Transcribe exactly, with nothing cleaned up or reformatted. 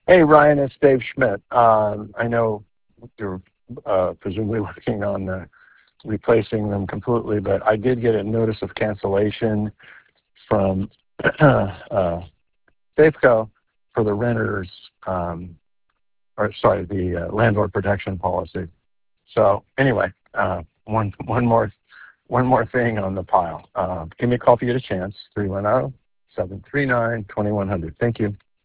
Hey, Ryan, it's Dave Schmidt. Um, I know you're uh, presumably working on uh, replacing them completely, but I did get a notice of cancellation from uh, Safeco for the renters, um, or sorry, the uh, landlord protection policy. So anyway, uh, one one more one more thing on the pile. Uh, give me a call if you get a chance. three one zero, seven three nine, two one zero zero. Thank you.